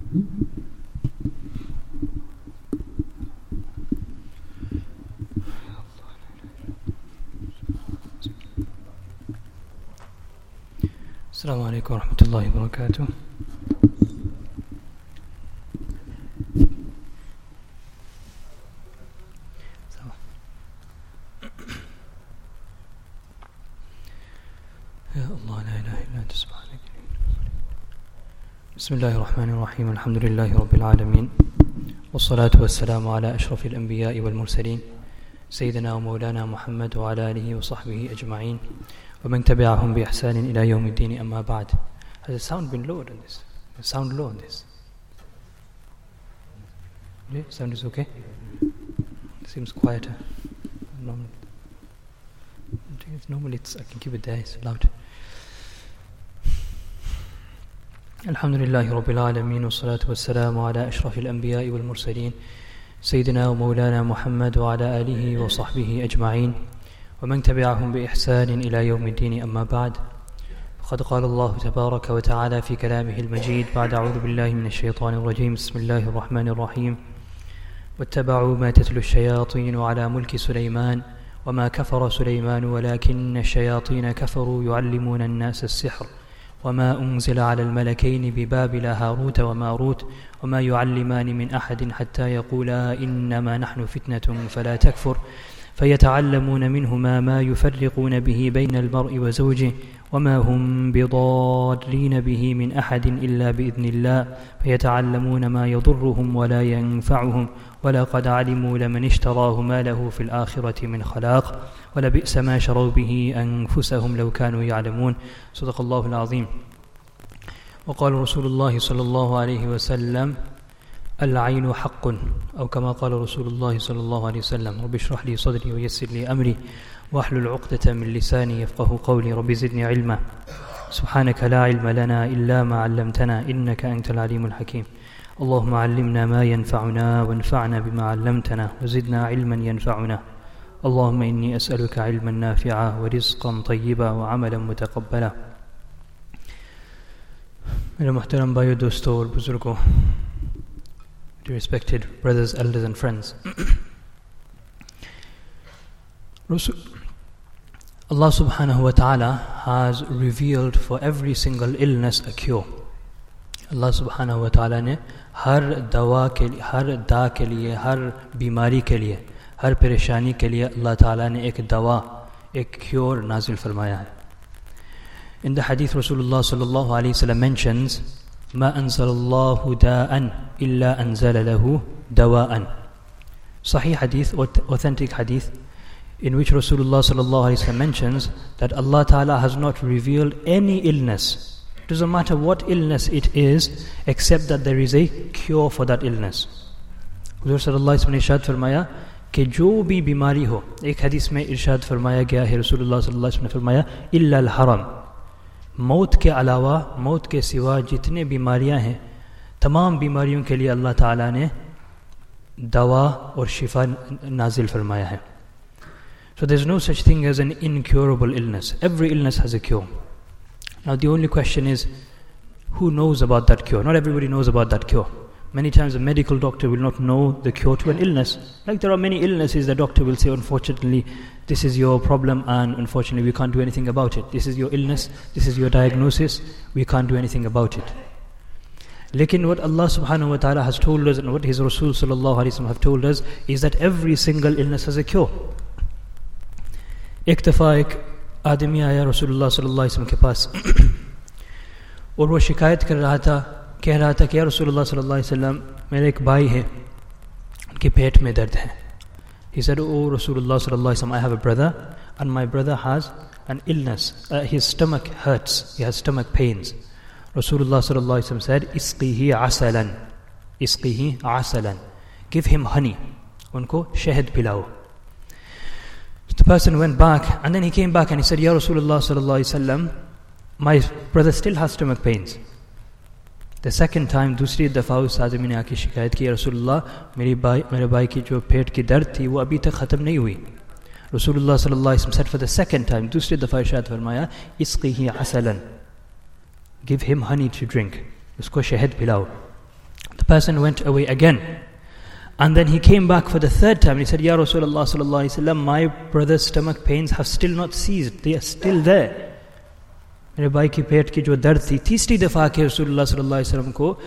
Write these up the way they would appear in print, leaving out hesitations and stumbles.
Assalamu alaikum wa rahmatullahi wa barakatuh. Ya Allah, la ilaha illa anta subhanaka. Bismillahir Rahmanir Rahim. Alhamdulillahi Rabbil Alamin. Wassalatu wassalamu ala ashrafil anbiya'i wal mursalin. Sayyidina wa Mawlana Muhammad wa ala alihi wa sahbihi ajma'in. ومن تبعهم بإحسان إلى يوم الدين أما بعد. Has the sound been lowered on this? The sound low on this? Yeah, sound is okay? It seems quieter. Normally I can keep it there, it's loud. Alhamdulillahi Rabbil Alameen, wassalatu wassalamu ala ashrafil anbiya'i wal mursalin, Sayyidina wa Mawlana Muhammad wa ala alihi wa sahbihi ajma'in. ومن تبعهم بإحسان إلى يوم الدين أما بعد. فقد قال الله تبارك وتعالى في كلامه المجيد بعد أعوذ بالله من الشيطان الرجيم بسم الله الرحمن الرحيم واتبعوا ما تتلو الشياطين على ملك سليمان وما كفر سليمان ولكن الشياطين كفروا يعلمون الناس السحر وما أنزل على الملكين ببابل هاروت وماروت وما يعلمان من أحد حتى يقولا إنما نحن فتنة فلا تكفر فيتعلمون منهما ما يفرقون به بين المرء وزوجه وما هم بضارين به من أحد إلا بإذن الله فيتعلمون ما يضرهم ولا ينفعهم ولقد علموا لمن اشتراه ما له في الآخرة من خلاق ولبئس ما شروا به أنفسهم لو كانوا يعلمون. صدق الله العظيم. وقال رسول الله صلى الله عليه وسلم العين حق أو كما قال رسول الله صلى الله عليه وسلم رب اشرح لي صدري ويسر لي أمري واحلل عقدة من لساني يفقه قولي رب زدني علما سبحانك لا علم لنا إلا ما علمتنا إنك أنت العليم الحكيم. اللهم علمنا ما ينفعنا وانفعنا بما علمتنا وزدنا علما ينفعنا. اللهم إني أسألك علما نافعا ورزقا طيبا وعملا متقبلا. मेरे मुहतरम भाइयों दोस्तों और बुजुर्गों, respected brothers, elders and friends, Allah subhanahu wa ta'ala has revealed for every single illness a cure. Allah subhanahu wa ta'ala ने हर दवा के लिए, हर दा के लिए, हर बीमारी के लिए, हर परेशानी के लिए Allah ta'ala ने एक दवा, एक cure नाजिल फरमाया है. In the hadith Rasulullah sallallahu alayhi wa sallam mentions ما أنزل الله داء إلا أنزل له دواء. Sahih hadith, authentic hadith, in which Rasulullah sallallahu alaihi wasallam mentions that Allah Ta'ala has not revealed any illness. It doesn't matter what illness it is, except that there is a cure for that illness. Huzur sallallahu alaihi wasallam ने इरशाद फरमाया कि जो भी बीमारी हो, एक हदीस में इरशाद फरमाया गया है, रसूलुल्लाह सल्लल्लाहु अलैहि वसल्लम ने फरमाया इल्ला अल हरम, मौत के अलावा, मौत के सिवा जितने बीमारियां हैं, तमाम बीमारियों के लिए अल्लाह ताला ने दवा और शिफा नाजिल फरमाया है. So there's no such thing as an incurable illness. Every illness has a cure. Now the only question is, who knows about that cure? Not everybody knows about that cure. Many times a medical doctor will not know the cure to an illness. Like there are many illnesses the doctor will say, unfortunately, this is your problem and unfortunately we can't do anything about it. This is your illness, this is your diagnosis, we can't do anything about it. Lekin what Allah subhanahu wa ta'ala has told us and what His Rasul sallallahu alayhi wa sallam have told us is that every single illness has a cure. एक दफ़ा एक आदमी आया रसूलुल्लाह सल्लल्लाहु अलैहि वसल्लम के पास और वो शिकायत कर रहा था, कह रहा था कि या रसूलुल्लाह सल्लल्लाहु अलैहि वसल्लम, मेरे एक भाई है, उनके पेट में दर्द है. He said, oh Rasulullah sallallahu alaihi wasallam, I have a brother and my brother has an illness. His stomach hurts, he has stomach pains. Rasulullah sallallahu alaihi wasallam said, isqihi asalan, isqihi asalan, give him honey, unko shahid pilao. The person went back and then he came back and he said, Ya Rasulullah sallallahu alaihi wasallam, my brother still has stomach pains. The second time, दूसरी दफ़ा उस आदमी ने आके शिकायत की, रसूलुल्लाह मेरे भाई की जो पेट की दर्द थी वो अभी तक ख़त्म नहीं हुई. रसूलुल्लाह सल्लल्लाहु अलैहि वसल्लम said for the second time, दूसरी दफ़ा इरशाद फरमाया, इसक़िही असलन, give him honey to drink, उसको शहद पिलाओ. person went away again. And then he came back for the third time. He said, Ya Rasulullah sallallahu alaihi wasallam, my brother's stomach pains have still not ceased. They are still there. मेरे भाई की पेट की जो दर्द थी, तीसरी दफ़ा के रसूलुल्लाह सल्लल्लाहु अलैहि वसल्लम को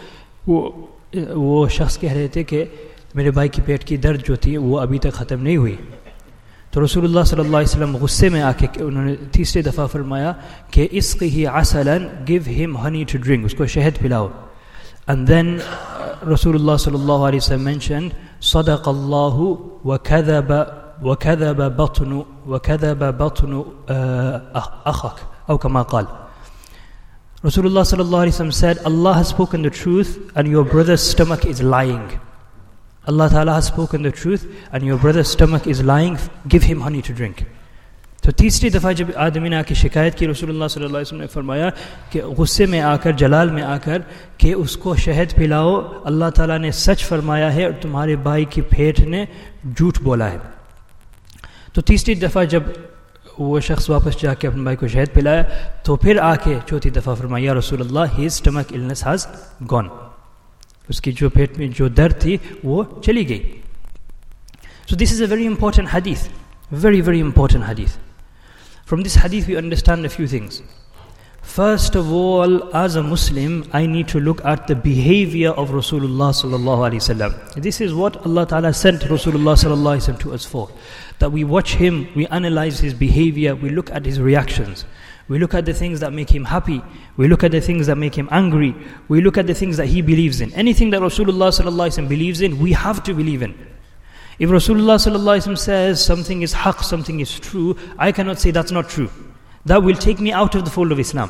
वो शख्स कह रहे थे कि मेरे भाई की पेट की दर्द जो थी वो अभी तक ख़त्म नहीं हुई. तो रसूलुल्लाह सल्लल्लाहु अलैहि वसल्लम गुस्से में आके उन्होंने तीसरी दफ़ा फरमाया कि इस्क़िही असलन, give him honey to drink, उसको शहद पिलाओ. And then Rasulullah sallallahu alaihi wasallam mentioned, Sadaqallahu wa kadhaba batnu akhak, aw kama qal. Rasulullah sallallahu alaihi wasallam said, Allah has spoken the truth and your brother's stomach is lying. Allah Ta'ala has spoken the truth and your brother's stomach is lying. Give him honey to drink. तो तीसरी दफ़ा जब आदमी ने आके शिकायत की, रसूलुल्लाह सल्लल्लाहु अलैहि वसल्लम ने फरमाया कि गुस्से में आकर, जलाल में आकर, कि उसको शहद पिलाओ, अल्लाह ताला ने सच फरमाया है और तुम्हारे भाई की पेट ने झूठ बोला है. तो तीसरी दफ़ा जब वो शख्स वापस जाके अपने भाई को शहद पिलाया, तो फिर आके चौथी दफ़ा फरमाया, या रसूलल्लाह, his stomach illness has gone, उसकी जो पेट में जो दर्द थी वो चली गई. So this is a very important hadith, very, very important hadith. From this hadith we understand a few things. First of all, as a Muslim, I need to look at the behavior of Rasulullah sallallahu alaihi wasallam. This is what Allah Ta'ala sent Rasulullah sallallahu alaihi wasallam to us for. That we watch him, we analyze his behavior, we look at his reactions. We look at the things that make him happy. We look at the things that make him angry. We look at the things that he believes in. Anything that Rasulullah sallallahu alaihi wasallam believes in, we have to believe in. If Rasulullah sallallahu alaihi wasallam says something is haqq, something is true, I cannot say that's not true. That will take me out of the fold of Islam.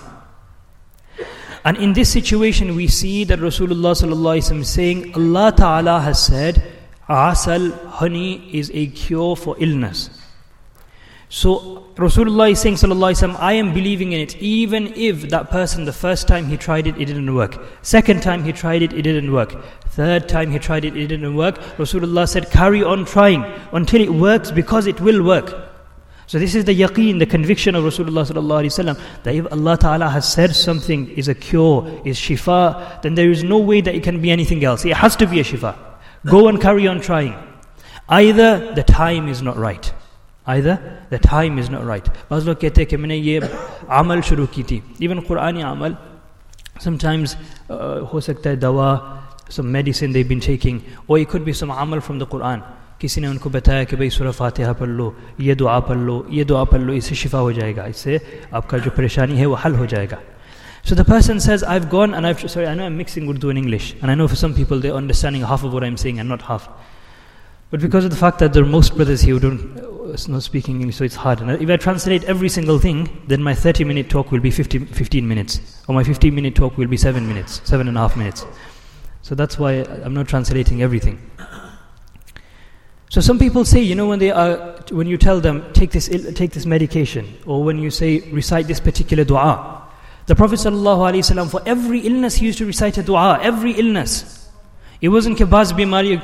And in this situation we see that Rasulullah sallallahu alaihi wasallam is saying, Allah Ta'ala has said, asal, honey, is a cure for illness. So Rasulullah is saying sallallahu alaihi wasallam, I am believing in it, even if that person the first time he tried it, it didn't work. Second time he tried it, it didn't work. Third time he tried it, it didn't work. Rasulullah said, carry on trying until it works, because it will work. So this is the yaqeen, the conviction of Rasulullah sallallahu alaihi wasallam, that if Allah Ta'ala has said something is a cure, is shifa, then there is no way that it can be anything else. It has to be a shifa. Go and carry on trying. Either the time is not right. Either the time is not right. बाज़ लोग कहते हैं कि मैंने ये अमल शुरू की थी. Even Qur'ani amal, sometimes हो सकता है दवा, some medicine they've been taking, or it could be some amal from the Qur'an. किसी ने उनको बताया कि भाई सूरह फातिहा पढ़ लो, ये दुआ पढ़ लो, ये दुआ पढ़ लो, इससे शिफा हो जाएगा, इससे आपका जो परेशानी है वो हल हो जाएगा. So the person says, I've gone and sorry, I know I'm mixing Urdu and English, and I know for some people they're understanding half of what I'm saying and not half. But because of the fact that there are most brothers here who don't not speaking English, so it's hard. And if I translate every single thing, then my 30-minute talk will be 15 minutes. Or my 15-minute talk will be 7 minutes, 7.5 minutes. So that's why I'm not translating everything. So some people say, you know, when you tell them, take this medication, or when you say, recite this particular dua. The Prophet ﷺ, for every illness he used to recite a dua, every illness. It wasn't कि बाज़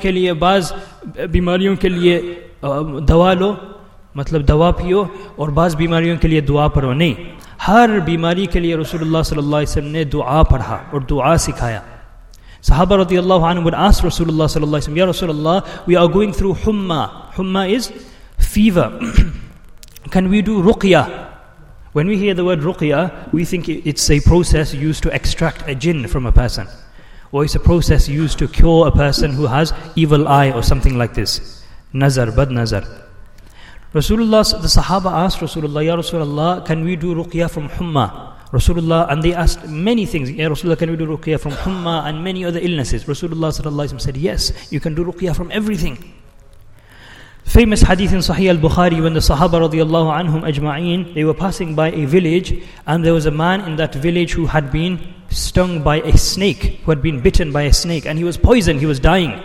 बीमारियों के लिए दवा लो, मतलब दवा पियो, और बाज़ बीमारियों के लिए दुआ पढ़ो. नहीं, हर बीमारी के लिए रसूलुल्लाह सल्लल्लाहु अलैहि वसल्लम ने दुआ पढ़ा और दुआ सिखाया. Sahaba radiyallahu anhu would ask Rasulullah sallallahu alaihi wasallam, Ya Rasulullah, we are going through humma. Humma is fever. Can we do ruqya? When we hear the word ruqya, we think it's a process used to extract a jinn from a person. Or it's a process used to cure a person who has evil eye or something like this. Nazar, bad nazar. Rasulullah, the Sahaba asked Rasulullah, Ya Rasulullah, can we do ruqya from humma? Rasulullah, and they asked many things. Ya Rasulullah, can we do ruqya from humma and many other illnesses? Rasulullah sallallahu alaihi wasallam said, yes, you can do ruqya from everything. Famous hadith in Sahih al-Bukhari, when the Sahaba radiyallahu anhum ajma'een, they were passing by a village, and there was a man in that village who had been stung by a snake, who had been bitten by a snake, and he was poisoned, he was dying.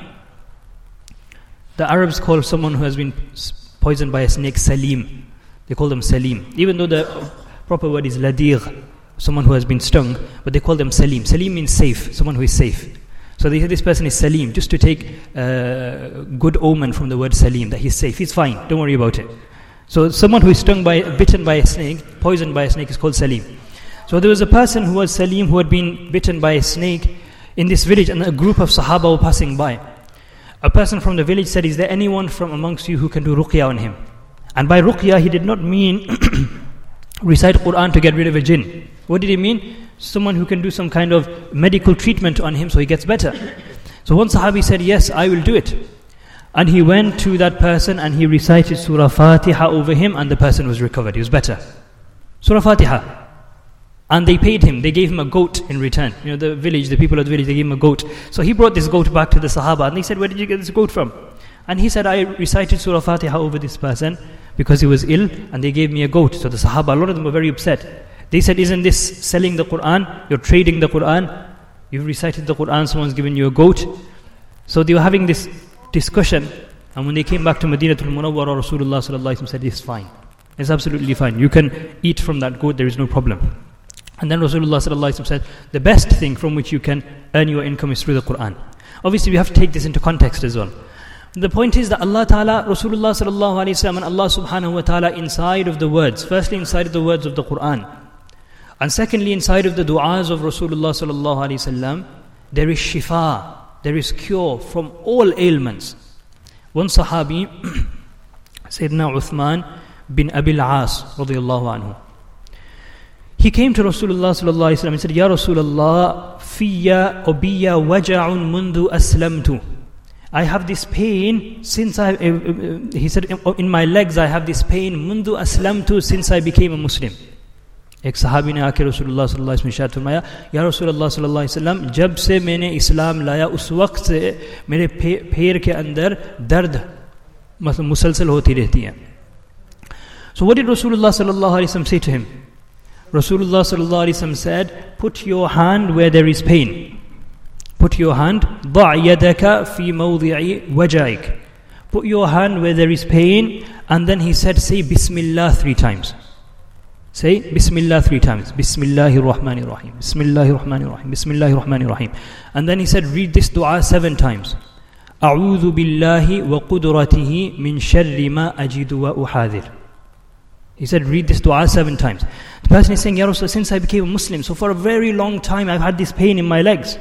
The Arabs call someone who has been poisoned by a snake Salim. They call them Salim, even though the proper word is Ladir, someone who has been stung, but they call them Salim. Salim means safe, someone who is safe. So they say this person is Salim, just to take good omen from the word Salim, that he's safe, he's fine, don't worry about it. So someone who is bitten by a snake, poisoned by a snake, is called Salim. So there was a person who was Salim, who had been bitten by a snake. in this village, and a group of Sahaba were passing by. A person from the village said, is there anyone from amongst you who can do ruqya on him? And by ruqya, he did not mean recite Quran to get rid of a jinn. What did he mean? Someone who can do some kind of medical treatment on him so he gets better. So one Sahabi said, yes, I will do it. And he went to that person and he recited Surah Fatiha over him, and the person was recovered. He was better. Surah Fatiha. And they paid him. They gave him a goat in return. The village, the people of the village, they gave him a goat. So he brought this goat back to the Sahaba, and they said, where did you get this goat from? And he said, I recited Surah Fatiha over this person because he was ill, and they gave me a goat. So the Sahaba, a lot of them were very upset. They said, isn't this selling the Quran? You're trading the Quran. You've recited the Quran, someone's given you a goat. So they were having this discussion, and when they came back to Madinatul Munawwara, Rasulullah sallallahu alaihi wasallam said, it's fine. It's absolutely fine. You can eat from that goat, there is no problem. And then Rasulullah sallallahu alaihi wasallam said, the best thing from which you can earn your income is through the Quran. Obviously, we have to take this into context as well. The point is that Allah Ta'ala, Rasulullah sallallahu alaihi wasallam, and Allah subhanahu wa ta'ala inside of the words, firstly inside of the words of the Quran, and secondly inside of the du'as of Rasulullah sallallahu alaihi wasallam, there is shifa, there is cure from all ailments. One Sahabi, Sayyidina Uthman bin Abil As radiyallahu anhu, he came to Rasulullah sallallahu alaihi wasallam and said, Ya Rasulullah, fiyya obiya waja'un mundu aslamtu. I have this pain since he said, in my legs I have this pain mundu aslamtu, since I became a Muslim. एक सहाबी ने आके रसूलुल्लाह सल्लल्लाहु अलैहि वसल्लम इरशाद फरमाया, या रसूलुल्लाह सल्लल्लाहु अलैहि वसल्लम, जब से मैंने इस्लाम लाया उस वक्त से मेरे पैर के अंदर दर्द मतलब मुसलसल होती रहती है. So what did Rasulullah sallallahu alaihi wasallam say to him? Rasulullah sallallahu alaihi wasallam said, put your hand where there is pain. Put your hand, ضع يدك في موضع وجعك. Put your hand where there is pain, and then he said, say Bismillah 3 times. Say Bismillah 3 times. Bismillahir Rahmanir Rahim. Bismillahir Rahmanir Rahim. Bismillahir Rahmanir Rahim. And then he said, read this dua 7 times. أعوذ بالله وقدرته من شر ما أجد وأحاذر. He said, read this dua 7 times. The person is saying, Ya Rasul, since I became a Muslim, so for a very long time I've had this pain in my legs.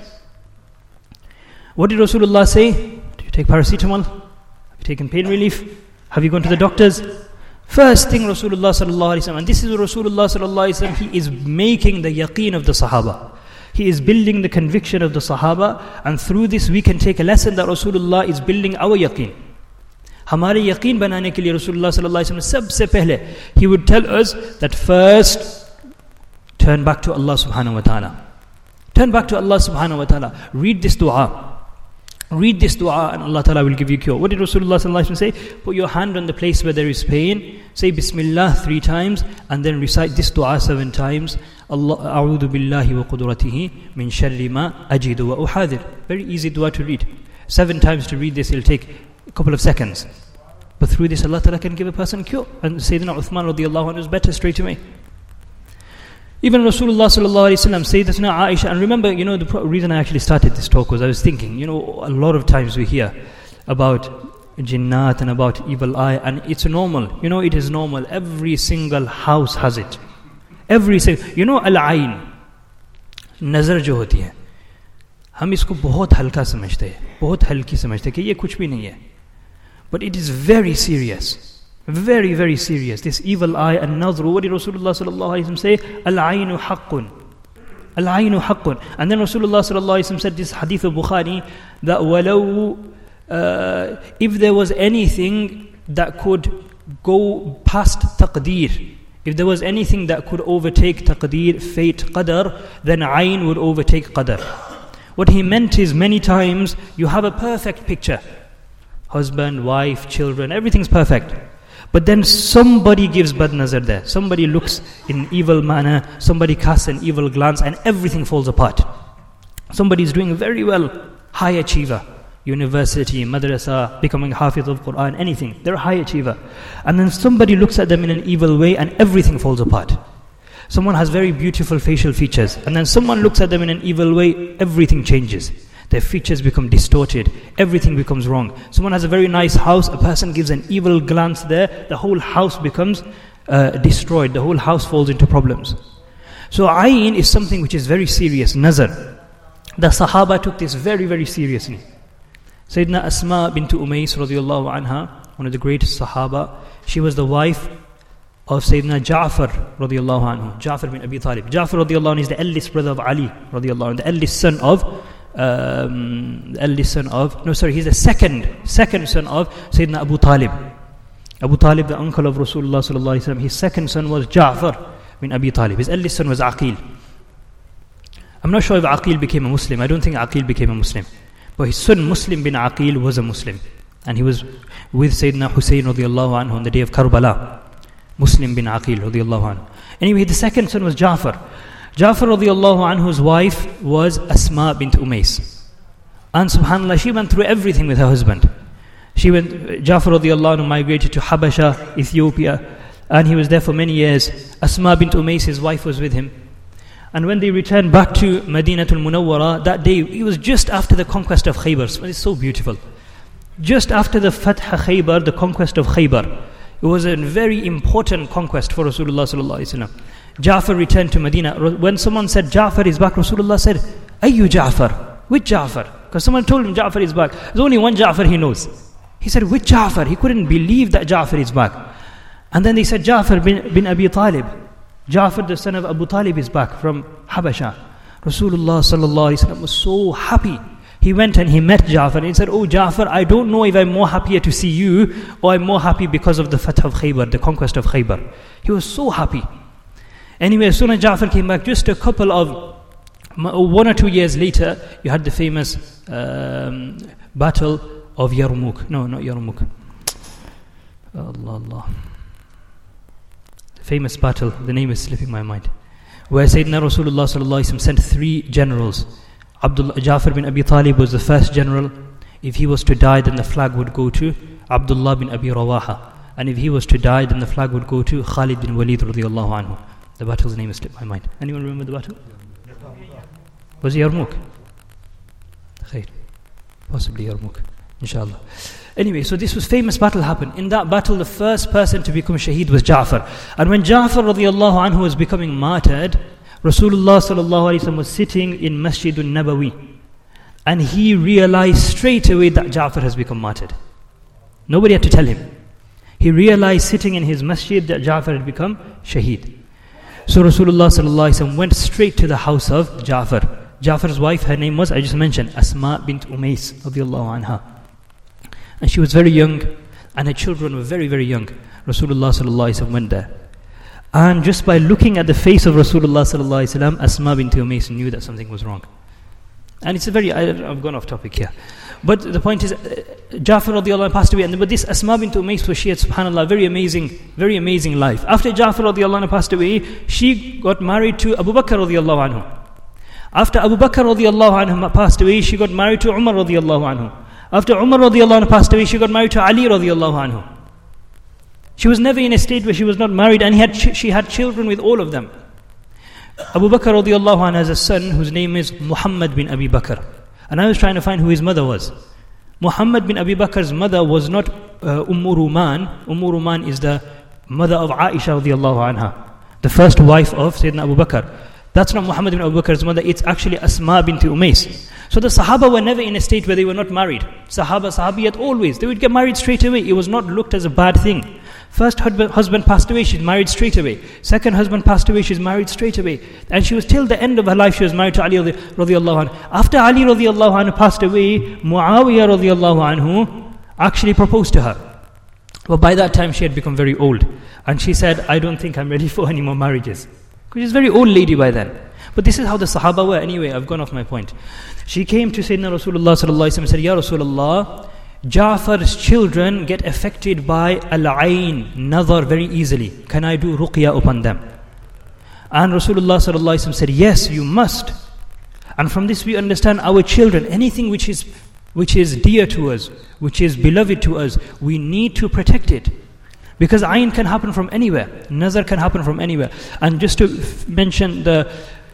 What did Rasulullah say? Do you take paracetamol? Have you taken pain relief? Have you gone to the doctors? First thing Rasulullah sallallahu alaihi wasallam, and this is Rasulullah sallallahu alaihi wasallam, he is making the yaqeen of the Sahaba. He is building the conviction of the Sahaba, and through this we can take a lesson that Rasulullah is building our yaqeen. हमारे यकीन बनाने के लिए रसूलुल्लाह सल्लल्लाहु अलैहि वसल्लम सबसे पहले he would tell us that first turn back to Allah subhanahu wa ta'ala. Turn back to Allah subhanahu wa ta'ala. Read this dua. Read this dua and Allah ta'ala will give you cure. What did Rasulullah sallallahu alaihi wasallam say? Put your hand on the place where there is pain, say Bismillah 3 times, and then recite this dua 7 times. Allah a'udhu billahi wa qudratihi min sharri ma ajidu wa uhadir. Very easy dua to read. 7 times to read this, it'll take a couple of seconds. But through this Allah ta'ala can give a person cure. And Sayyidina Uthman radiyallahu anhu is better straight away. Even Rasulullah sallallahu alaihi wasallam, Sayyidatuna Aisha, and remember, the reason I actually started this talk was I was thinking, a lot of times we hear about jinnat and about evil eye, and it's normal. It is normal. Every single house has it. Every single, al-ayn, nazar jo hoti hai, हम इसको बहुत हल्का समझते हैं, बहुत हल्की समझते हैं कि ये कुछ भी नहीं है. But it is very serious. Very, very serious. This evil eye and nadhru. What did Rasulullah sallallahu alaihi wasallam say? Al-aynu haqqun. Al-aynu haqqun. And then Rasulullah sallallahu alaihi wasallam said this hadith of Bukhari that walau, if there was anything that could go past taqdeer, if there was anything that could overtake taqdeer, fate, qadar, then ayn would overtake qadar. What he meant is many times you have a perfect picture. Husband, wife, children, everything's perfect. But then somebody gives bad nazar there. Somebody looks in evil manner, somebody casts an evil glance, and everything falls apart. Somebody is doing very well, high achiever, university, madrasa, becoming hafiz of Quran, anything. They're a high achiever. And then somebody looks at them in an evil way and everything falls apart. Someone has very beautiful facial features, and then someone looks at them in an evil way, everything changes. Their features become distorted, everything becomes wrong. Someone has a very nice house, a person gives an evil glance there, the whole house becomes destroyed, the whole house falls into problems. So ayn is something which is very serious, nazar. the Sahaba took this very, very seriously. Sayyidina Asma bint Umays radiallahu anha, one of the greatest Sahaba, she was the wife of Sayyidina Ja'far radiallahu anhu, Ja'far bin Abi Talib. Ja'far radiallahu anhu is the eldest brother of Ali radiallahu anhu, the eldest son of, he's the second son of Sayyidina Abu Talib. Abu Talib, the uncle of Rasulullah sallallahu alaihi wasallam, his second son was Ja'far bin Abi Talib. His eldest son was Aqil. I'm not sure if Aqil became a Muslim. I don't think Aqil became a Muslim. But his son Muslim bin Aqil was a Muslim. And he was with Sayyidina Hussein radiallahu anhu on the day of Karbala. Muslim bin Aqil radiallahu anhu. Anyway, the second son was Ja'far. Ja'far radiallahu anhu's wife was Asma bint Umays. And subhanAllah, she went through everything with her husband. Ja'far radiallahu anhu migrated to Habasha, Ethiopia, and he was there for many years. Asma bint Umays, his wife, was with him. And when they returned back to Madinatul Munawwara, that day, it was just after the conquest of Khaybar. It's so beautiful. Just after the Fath Khaybar, the conquest of Khaybar. It was a very important conquest for Rasulullah sallallahu alaihi wasallam. Ja'far returned to Medina. When someone said Ja'far is back, Rasulullah said, Ayyu Ja'far? Which Ja'far? Because someone told him Ja'far is back. There's only one Ja'far he knows. He said, which Ja'far? He couldn't believe that Ja'far is back. And then they said, Ja'far bin Abi Talib. Ja'far, the son of Abu Talib, is back from Habasha. Rasulullah sallallahu alaihi wasallam was so happy. He went and he met Ja'far and he said, oh Ja'far, I don't know if I'm more happier to see you or I'm more happy because of the Fath of Khaybar, the conquest of Khaybar. He was so happy. Anyway, as soon as Ja'far came back, just a couple of 1 or 2 years later, you had the famous battle of Yarmouk. No, not Yarmouk. Allah. The famous battle, the name is slipping my mind. Where Sayyidina Rasulullah sallallahu alaihi wasallam sent 3 generals. Ja'far bin Abi Talib was the first general. If he was to die, then the flag would go to Abdullah bin Abi Rawaha. And if he was to die, then the flag would go to Khalid bin Walid radiallahu anhu. The battle's name has slipped my mind. Anyone remember the battle? Was it Yarmouk? Khair. Possibly Yarmouk. Inshallah. Anyway, so this was famous battle happened. In that battle, the first person to become shaheed was Ja'far. And when Ja'far radiallahu anhu was becoming martyred, Rasulullah sallallahu alaihi wasallam was sitting in Masjidun Nabawi. And he realized straight away that Ja'far has become martyred. Nobody had to tell him. He realized sitting in his masjid that Ja'far had become shaheed. So Rasulullah sallallahu alaihi wasallam went straight to the house of Ja'far. Ja'far's wife, her name was, I just mentioned, Asma bint Umays radiallahu anha. And she was very young, and her children were very, very young. Rasulullah sallallahu alaihi wasallam went there. And just by looking at the face of Rasulullah sallallahu alaihi wasallam, Asma bint Umays knew that something was wrong. And it's I've gone off topic here. But the point is, Ja'far radiallahu anhu passed away, but this Asma bint Umays, she had, subhanAllah, very amazing life. After Ja'far radiallahu anhu passed away, she got married to Abu Bakr radiallahu anhu. After Abu Bakr radiallahu anhu passed away, she got married to Umar radiallahu anhu. After Umar radiallahu anhu passed away, she got married to Ali radiallahu anhu. She was never in a state where she was not married, and she had children with all of them. Abu Bakr radiallahu anhu has a son whose name is Muhammad bin Abi Bakr. And I was trying to find who his mother was. Muhammad bin Abi Bakr's mother was not Ruman. Ruman is the mother of Aisha radiallahu anha, the first wife of Sayyidina Abu Bakr. That's not Muhammad bin Abu Bakr's mother, it's actually Asma bint Umays. So the Sahaba were never in a state where they were not married. Sahabiyat always, they would get married straight away. It was not looked as a bad thing. First husband passed away, she's married straight away. Second husband passed away, she's married straight away. And she was till the end of her life, she was married to Ali radiallahu anhu. After Ali radiallahu anhu passed away, Muawiyah radiallahu anhu actually proposed to her. But by that time she had become very old. And she said, I don't think I'm ready for any more marriages. Because she's a very old lady by then. But this is how the Sahaba were. Anyway, I've gone off my point. She came to Sayyidina Rasulullah sallallahu alaihi wasallam and said, Ya Rasulullah, Ja'far's children get affected by al-ayn, nazar, very easily. Can I do ruqya upon them? And Rasulullah sallallahu alaihi wasallam said, yes, you must. And from this we understand our children, anything which is dear to us, which is beloved to us, we need to protect it. Because ayn can happen from anywhere. Nazar can happen from anywhere. And just to mention the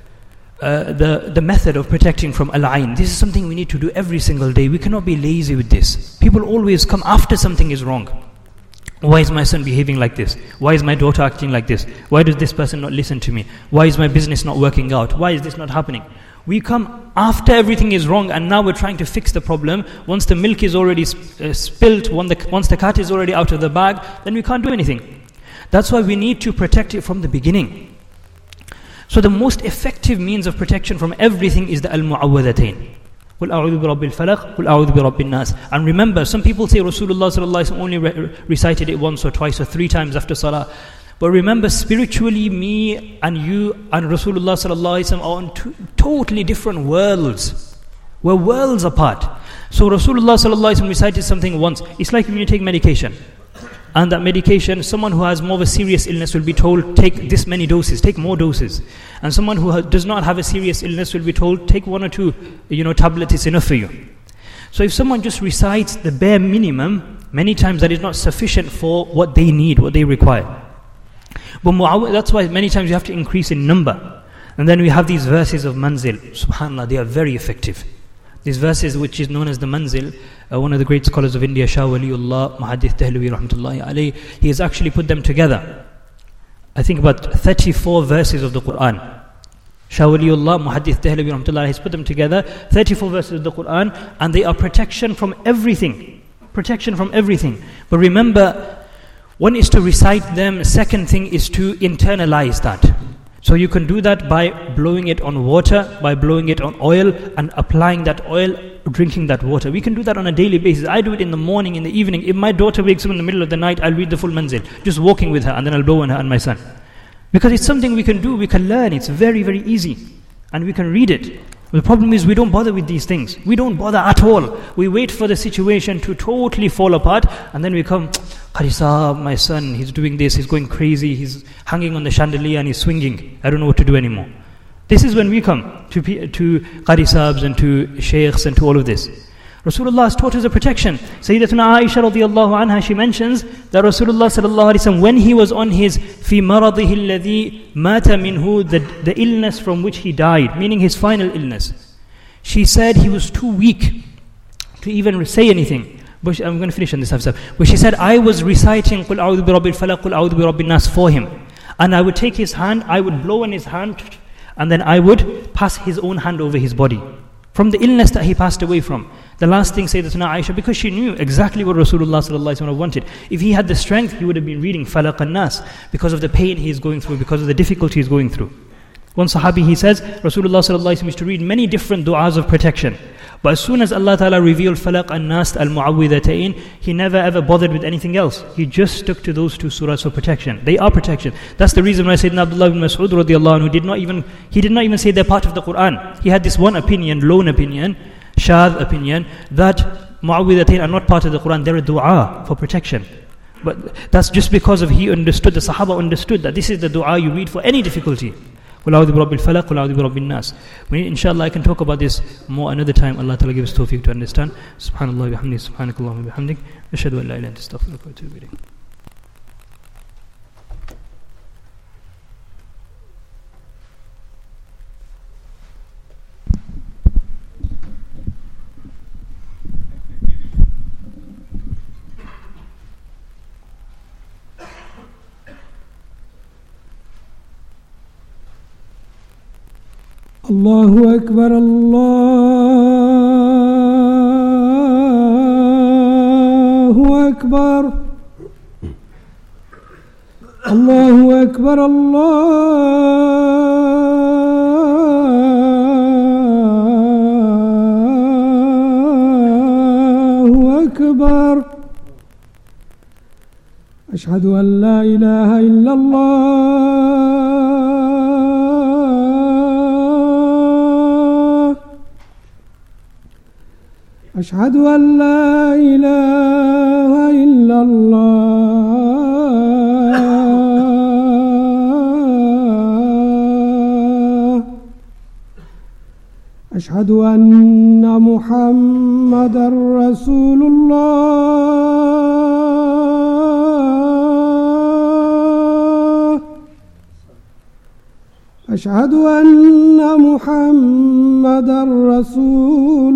method of protecting from al-ayn, this is something we need to do every single day. We cannot be lazy with this. People always come after something is wrong. Why is my son behaving like this? Why is my daughter acting like this? Why does this person not listen to me? Why is my business not working out? Why is this not happening? We come after everything is wrong, and now we're trying to fix the problem. Once the milk is already spilt, once the cat is already out of the bag, then we can't do anything. That's why we need to protect it from the beginning. So the most effective means of protection from everything is the al-mu'awwadhatayn. قُلْ أَعُوذُ بِرَبِّ الْفَلَقِ قُلْ أَعُوذُ بِرَبِّ النَّاسِ. And remember, some people say Rasulullah sallallahu alaihi wasallam only recited it once or twice or 3 times after salah. But remember, spiritually, me and you and Rasulullah sallallahu alaihi wasallam are on two totally different worlds. We're worlds apart. So Rasulullah sallallahu alaihi wasallam recited something once. It's like when you take medication. And that medication, someone who has more of a serious illness will be told, take this many doses, take more doses. And someone who does not have a serious illness will be told, take 1 or 2, tablets, it's enough for you. So if someone just recites the bare minimum, many times that is not sufficient for what they need, what they require. But that's why many times you have to increase in number. And then we have these verses of manzil. Subhanallah, they are very effective. These verses, which is known as the manzil, one of the great scholars of India, Shah Waliullah Muhaddith Dehlawi rahmatullahi alayhi, he has actually put them together. I think about 34 verses of the Quran. Shah Waliullah Muhaddith Dehlawi rahmatullahi alayhi has put them together, 34 verses of the Quran, and they are protection from everything. Protection from everything. But remember, one is to recite them, second thing is to internalize that. So you can do that by blowing it on water, by blowing it on oil, and applying that oil, drinking that water. We can do that on a daily basis. I do it in the morning, in the evening. If my daughter wakes up in the middle of the night, I'll read the full manzil, just walking with her, and then I'll blow on her and my son. Because it's something we can do, we can learn. It's very, very easy. And we can read it. The problem is we don't bother with these things. We don't bother at all. We wait for the situation to totally fall apart, and then we come, Qari Sahab, my son, he's doing this, he's going crazy, he's hanging on the chandelier and he's swinging. I don't know what to do anymore. This is when we come to Qari Sahabs and to Sheikhs and to all of this. Rasulullah has taught us a protection. Sayyidatuna Aisha radiallahu anha, she mentions that Rasulullah sallallahu alaihi wasallam, when he was on his fi maradihi alladhi mata minhu, the illness from which he died, meaning his final illness, she said he was too weak to even say anything. But I'm going to finish on this half. But she said, I was reciting قُلْ أَعُوذُ بِرَبِّ الْفَلَقِ قُلْ أَعُوذُ بِرَبِّ النَّاسِ for him. And I would take his hand, I would blow on his hand, and then I would pass his own hand over his body. From the illness that he passed away from. The last thing Sayyidatuna Aisha, because she knew exactly what Rasulullah sallallahu alaihi wasallam wanted. If he had the strength, he would have been reading Falaq an-Nas because of the pain he is going through, because of the difficulty he is going through. One Sahabi, he says, Rasulullah sallallahu alaihi wasallam used to read many different du'as of protection. But as soon as Allah Ta'ala revealed Falaq an-Nas al-Mu'awwidhatayn, he never ever bothered with anything else. He just stuck to those 2 surahs for protection. They are protection. That's the reason why Sayyidina Abdullah ibn Mas'ud radiallahu anhu did not even say they're part of the Quran. He had this one opinion, lone opinion, shadh opinion, that Mu'awwidhatayn are not part of the Quran. They're a dua for protection. But that's just because of he understood, the Sahaba understood that this is the dua you read for any difficulty. قُلْ أَعُوذُ بِرَبِّ الْفَلَقِ قُلْ أَعُوذُ بِرَبِّ النَّاسِ. Inshallah, I can talk about this more another time. Allah Ta'ala gives tawfiq to understand. Subhanallah wa bihamdihi, subhanakallah wa bihamdik. Ashhadu an la ilaha illa anta astaghfiruka wa atubu ilayk. الله أكبر الله أكبر الله أكبر الله أكبر أشهد أن لا إله إلا الله أشهد أن لا إله إلا الله أشهد أن محمدًا رسول الله أشهد أن محمدًا رسول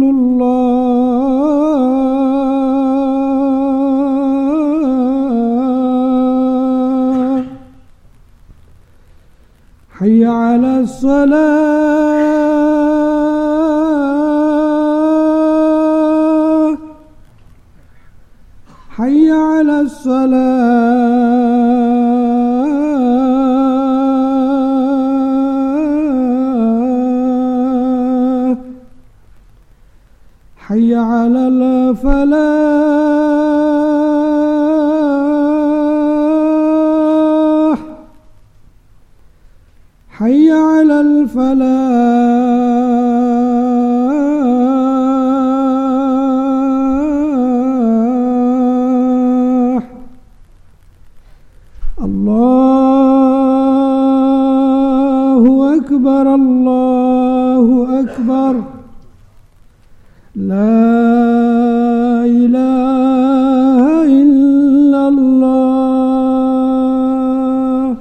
الله حي على الصلاة حي على الصلاة حي على الفلاح حي على الفلاح. الله أكبر الله أكبر لا إله إلا الله.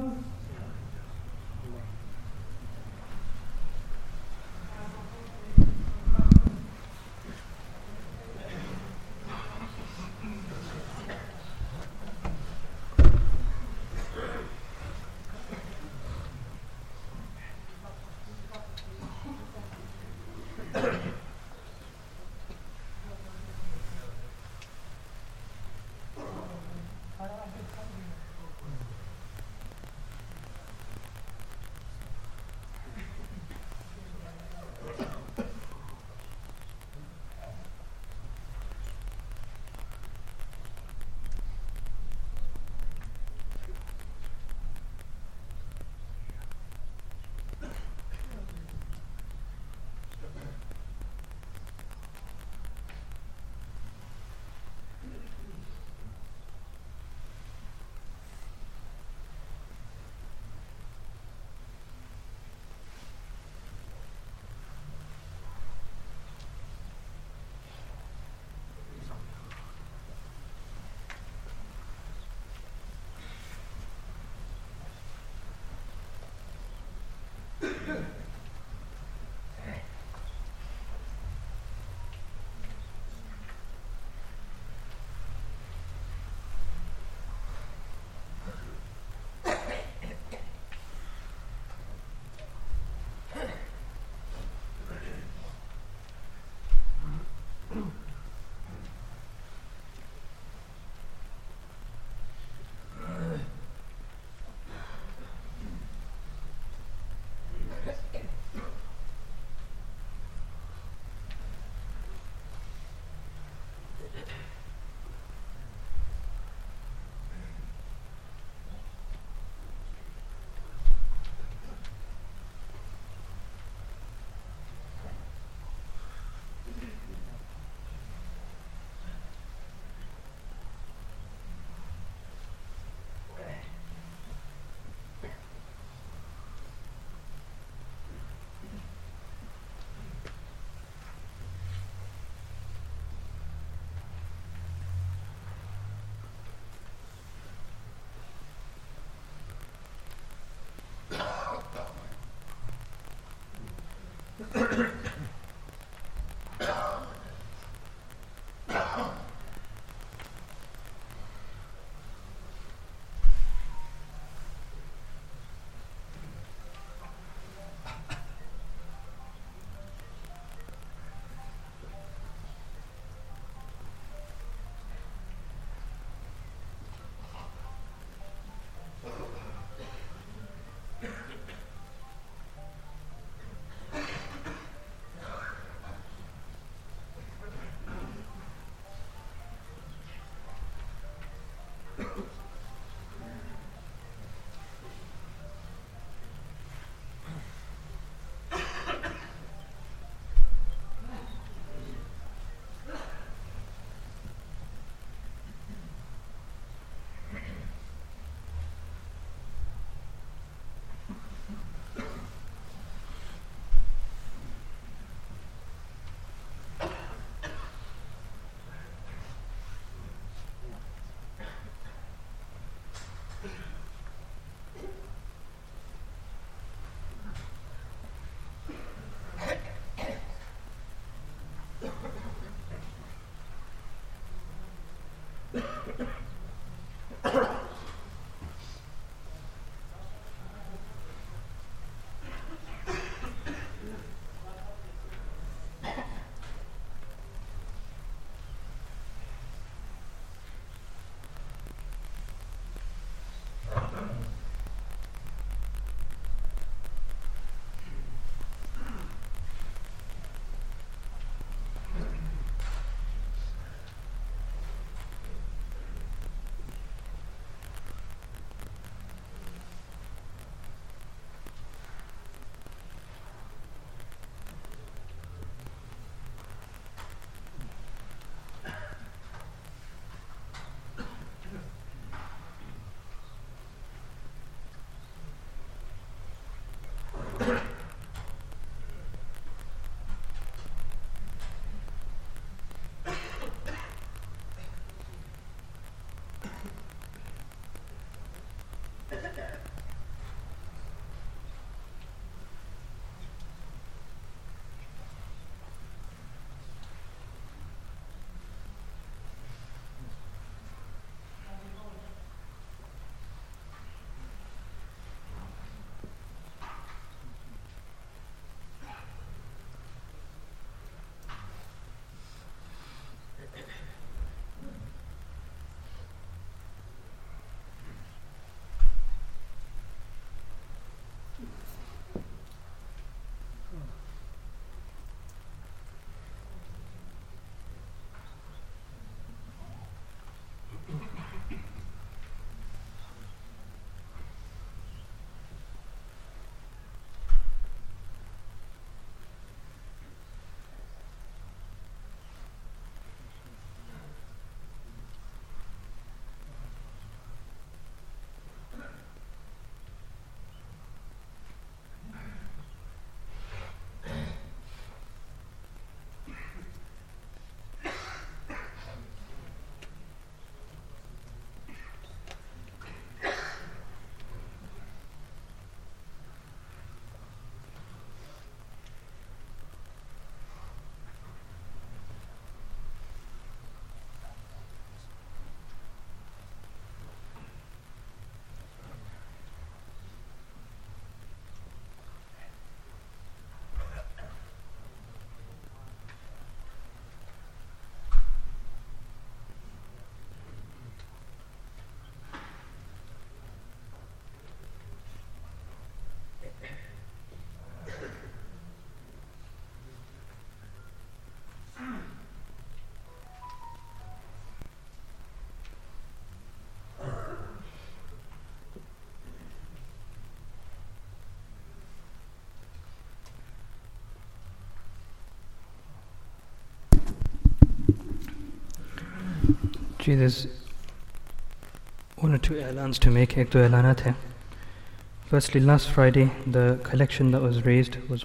there's one or two ailans to make. Ek to ailanat hai. Firstly, last Friday, the collection that was raised was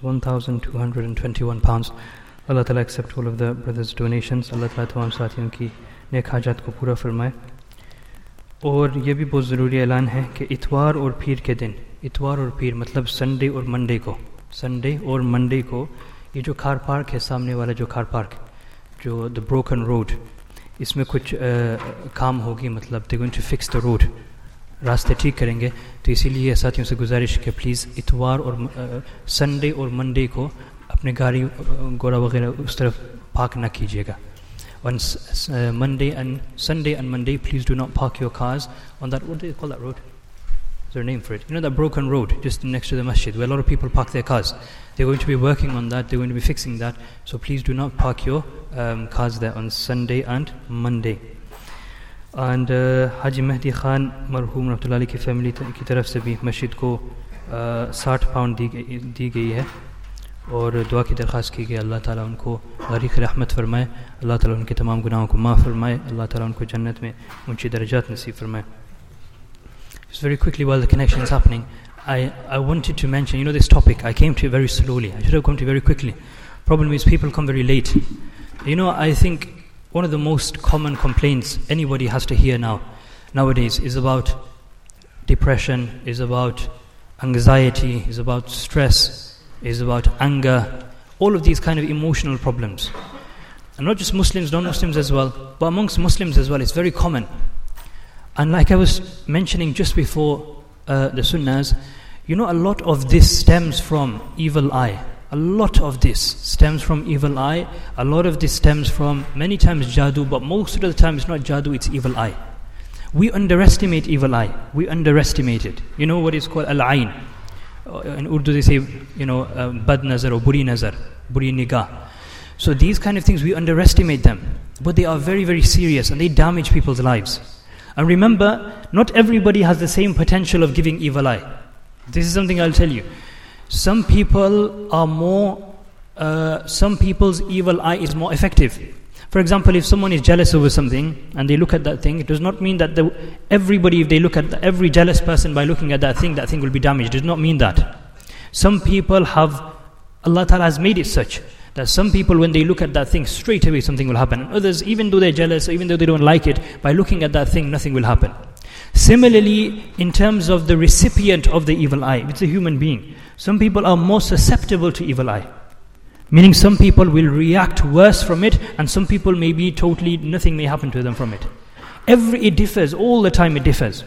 £1,221. Allah Ta'ala accept all of the brothers' donations. Allah Ta'ala tamam साथियों की नेक हाजात को पूरा फरमाए. और ये भी बहुत ज़रूरी ऐलान है कि इतवार और पीर के दिन, इतवार और पीर मतलब संडे और मंडे को ये जो कार पार्क है, सामने वाला जो कार पार्क, जो द ब्रोकन रोड, इसमें कुछ काम होगी, मतलब they going to fix the road, रास्ते ठीक करेंगे. तो इसीलिए साथियों से गुजारिश कि प्लीज़ इतवार और संडे और मंडे को अपने गाड़ी घोड़ा वगैरह उस तरफ पार्क ना कीजिएगा. On Monday and Sunday and Monday, please do not park your cars on that, what do you call that road? Is there a name for it? You know that broken road just next to the masjid where a lot of people park their cars. They're going to be working on that, they're going to be fixing that. So please do not park your cars there on Sunday and Monday. And Haji Mehdi Khan marhum rahmatullah alayhi की family की तरफ से भी मस्जिद को £60 दी गई है और दुआ की दरख्वास्त की गई. अल्लाह ताला उनको गरीक़ रहमत फरमाए, अल्लाह ताला उनके तमाम गुनाहों को माफ़ फरमाए, अल्लाह ताला उनको जन्नत में ऊंची दर्जात नसीब फरमाए. Just very quickly, while the connection is happening, I wanted to mention, this topic, I came to it very slowly. I should have come to it very quickly. Problem is people come very late. I think one of the most common complaints anybody has to hear nowadays is about depression, is about anxiety, is about stress, is about anger, all of these kind of emotional problems. And not just Muslims, non-Muslims as well, but amongst Muslims as well, it's very common. And like I was mentioning just before the sunnahs, a lot of this stems from evil eye. A lot of this stems from evil eye. A lot of this stems from many times jadoo, but most of the time it's not jadoo, it's evil eye. We underestimate evil eye. We underestimate it. You know what is called al-ayn. In Urdu they say, bad nazar or buri nazar, buri nigah. So these kind of things, we underestimate them. But they are very, very serious and they damage people's lives. And remember, not everybody has the same potential of giving evil eye. This is something I'll tell you. Some people are some people's evil eye is more effective. For example, if someone is jealous over something and they look at that thing, it does not mean that everybody, if they look at every jealous person by looking at that thing will be damaged. It does not mean that. Some people Allah Ta'ala has made it such that some people, when they look at that thing, straight away something will happen. And others, even though they're jealous, or even though they don't like it, by looking at that thing, nothing will happen. Similarly, in terms of the recipient of the evil eye, it's a human being. Some people are more susceptible to evil eye. Meaning some people will react worse from it, and some people may be totally, nothing may happen to them from it. It differs, all the time it differs.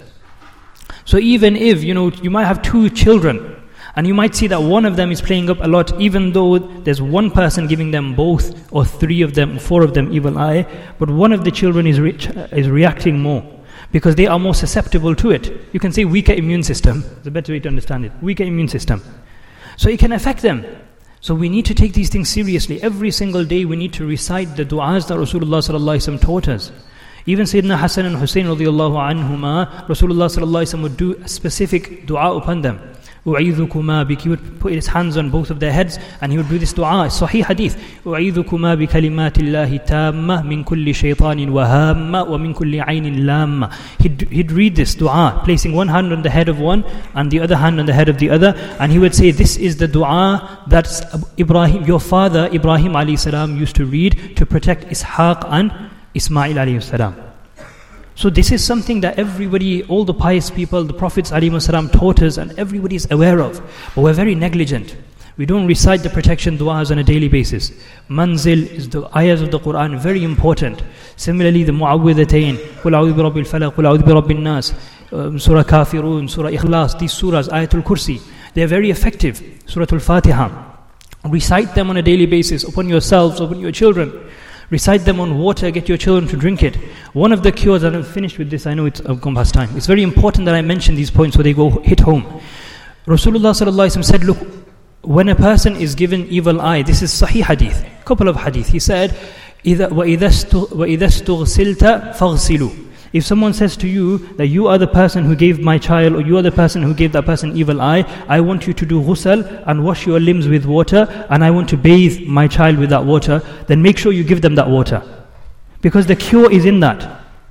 So even if, you might have two children, and you might see that one of them is playing up a lot, even though there's one person giving them both, or three of them, four of them evil eye, but one of the children is reacting more, because they are more susceptible to it. You can say weaker immune system, it's a better way to understand it, weaker immune system. So it can affect them. So we need to take these things seriously. Every single day we need to recite the du'as that Rasulullah sallallahu alaihi wasallam taught us. Even Sayyidina Hassan and Hussein radiyallahu anhuma, Rasulullah sallallahu alaihi wasallam would do a specific du'a upon them. أُعِيذُكُمَا بِكِ, he would put his hands on both of their heads and he would do this dua. Sahih hadith. أُعِيذُكُمَا بِكَلِمَاتِ اللَّهِ تَامَّةٍ مِنْ كُلِّ شَيْطَانٍ وَهَامَّةٍ وَمِنْ كُلِّ عَيْنٍ لَامَّةٍ. He'd read this dua, placing one hand on the head of one and the other hand on the head of the other, and he would say, this is the dua that Ibrahim, your father Ibrahim alayhi salam, used to read to protect Ishaq and Ismail alayhi salam. So this is something that everybody, all the pious people, the Prophets ﷺ taught us, and everybody is aware of. But we're very negligent. We don't recite the protection du'as on a daily basis. Manzil is the ayahs of the Quran, very important. Similarly, the mu'awwidhatayn, قُلْ أَعُوذُ بِرَبِّ الْفَلَقِ قُلْ أَعُوذُ بِرَبِّ النَّاسِ, Surah Kafirun, Surah Ikhlas, these surahs, Ayatul Kursi, they're very effective. Surah Al-Fatiha. Recite them on a daily basis, upon yourselves, upon your children. Recite them on water, get your children to drink it. One of the cures, and I'm finished with this, I know I've gone past time. It's very important that I mention these points so they go hit home. Rasulullah sallallahu alaihi wasallam said, look, when a person is given evil eye, this is Sahih hadith, couple of hadith. He said, وَإِذَا اسْتُغْسِلْتَ فَاغْسِلُوا. If someone says to you that you are the person who gave my child, or you are the person who gave that person evil eye, I want you to do ghusl and wash your limbs with water, and I want to bathe my child with that water, then make sure you give them that water. Because the cure is in that.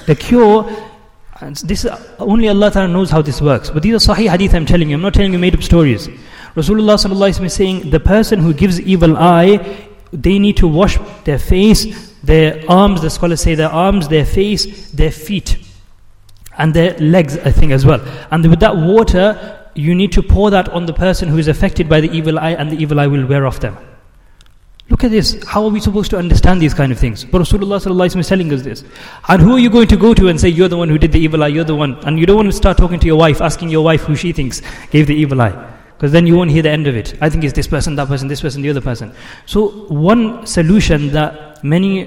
The cure, this only Allah Ta'ala knows how this works. But these are sahih hadith I'm telling you. I'm not telling you made up stories. Rasulullah sallallahu alaihi wasallam is saying the person who gives evil eye, they need to wash their face, their arms, the scholars say their arms, their face, their feet, and their legs, I think as well. And with that water, you need to pour that on the person who is affected by the evil eye, and the evil eye will wear off them. Look at this. How are we supposed to understand these kind of things? But Rasulullah sallallahu alaihi wasallam is telling us this. And who are you going to go to and say, you're the one who did the evil eye, you're the one? And you don't want to start talking to your wife, asking your wife who she thinks gave the evil eye. Because then you won't hear the end of it. I think it's this person, that person, this person, the other person. So one solution that many